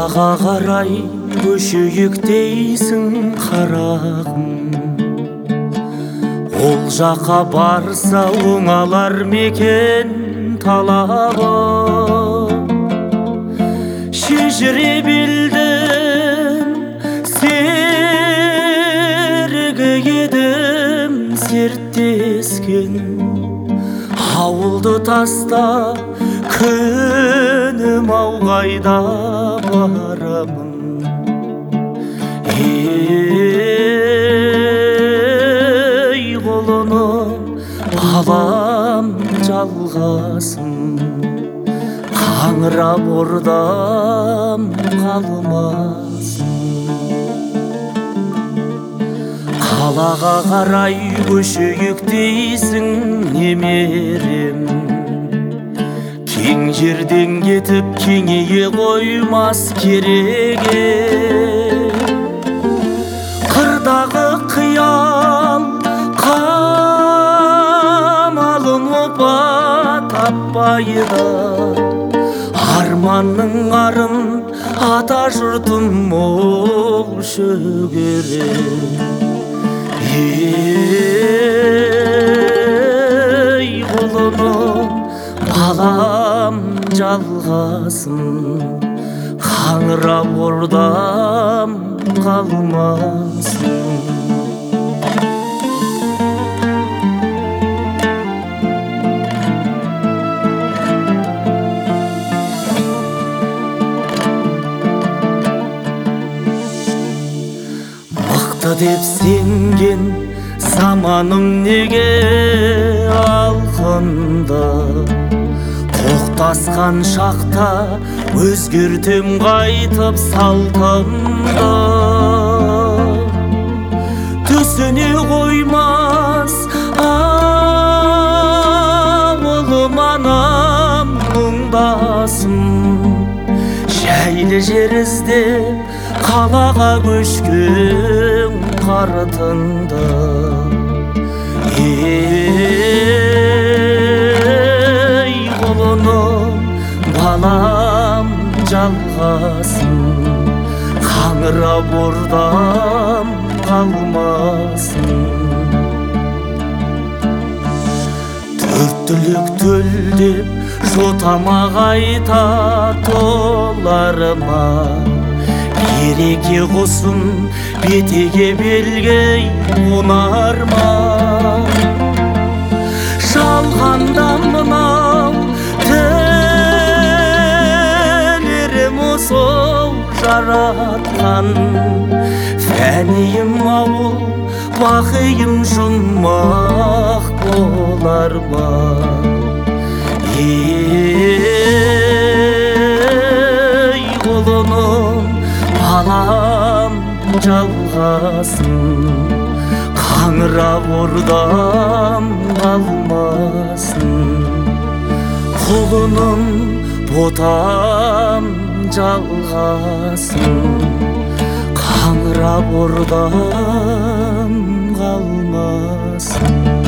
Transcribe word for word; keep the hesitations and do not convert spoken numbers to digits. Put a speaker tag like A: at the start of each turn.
A: Қалаға қарай көшейік дейсің қарағым, ол жаққа барса оңалар мекен талабы. Шежіре білдім, серігі едім серттескен, ауылды таста күнім ау қайда барамын. Ей құлыным, балам жалғасын, қаңырап ордам қалмасын. Қалаға қарай көшейік дейсің немерем, кең жерден кетіп кеңейе қоймас кереге. Қырдағы қиял қамалын опа таппайды, арманның арын ата жұртым мол шөгере. Ей құлыным, балам жалғасын, қаңырап ордам қалмасын. Мықты деп сенген заманың неге алқында, тоқтасқан шақта өзгертем қайтып салтымды. Түсіне қоймас ауылым анам мұңдасын, жайлы жер іздеп қалаға көшкен қартыңды. Ей құлыным, балам жалғасын, қаңырап ордам қалмасын. Төрт түлік төлдеп жотама қайта толарыма, береке құсын бетеге белгей қонар ма? Жалғанда мынау тәңірім осыл жаратқан, фәнiyim ауыл бақиым жұмақ болар ма? Ей құлыным, балам жалғасын, қаңырап ордам қалмасын. Құлыным, ботам жалғасын, қаңырап ордам қалмасын.